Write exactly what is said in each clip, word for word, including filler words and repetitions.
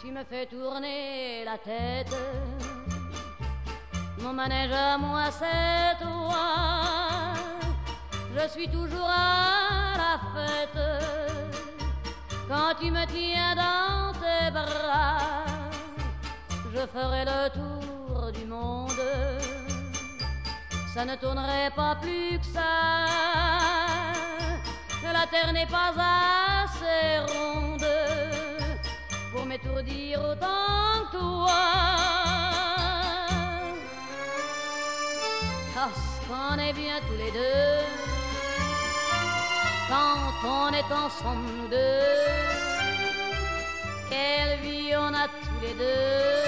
Tu me fais tourner la tête. Mon manège à moi c'est toi. Je suis toujours à la fête quand tu me tiens dans tes bras. Je ferai le tour du monde. Ça ne tournerait pas plus que ça. La terre n'est pas assez ronde pour m'étourdir autant que toi. Parce qu'on est bien tous les deux quand on est ensemble nous deux. Quelle vie on a tous les deux.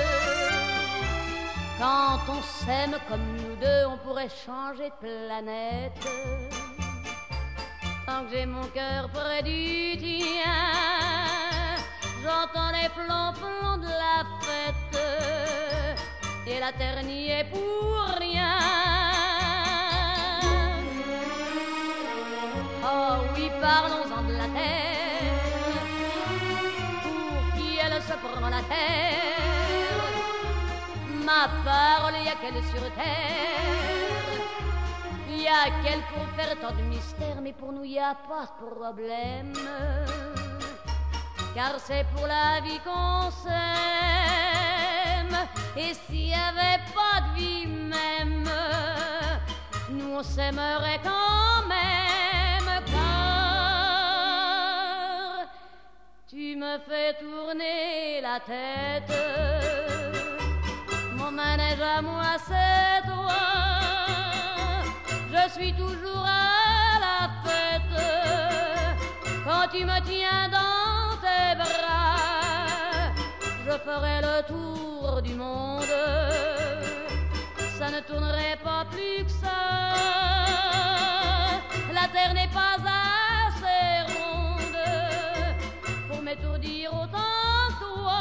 Quand on s'aime comme nous deux, on pourrait changer de planète. Tant que j'ai mon cœur près du tien, j'entends les plombs-plombs de la fête. Et la terre n'y est pour rien. Oh oui, parlons-en de la terre. Pour qui elle se prend la terre. Ma parole, y a qu'elle sur terre. Y a qu'elle pour faire tant de mystères. Mais pour nous y a pas de problème. Car c'est pour la vie qu'on s'aime. Et s'il y avait pas de vie même, nous on s'aimerait quand même. Car tu me fais tourner la tête. Mon manège à moi c'est toi. Je suis toujours à la fête quand tu me tiens dans tes bras. Je ferai le tour du monde. Ça ne tournerait pas plus que ça. La terre n'est pas assez ronde pour m'étourdir autant que toi.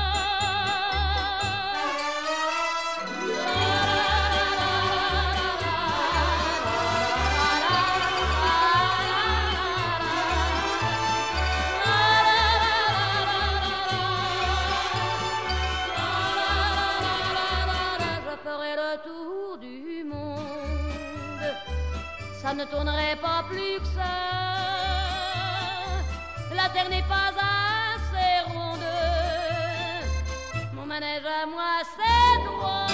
Ça ne tournerait pas plus que ça. La terre n'est pas assez ronde. Mon manège à moi, c'est toi.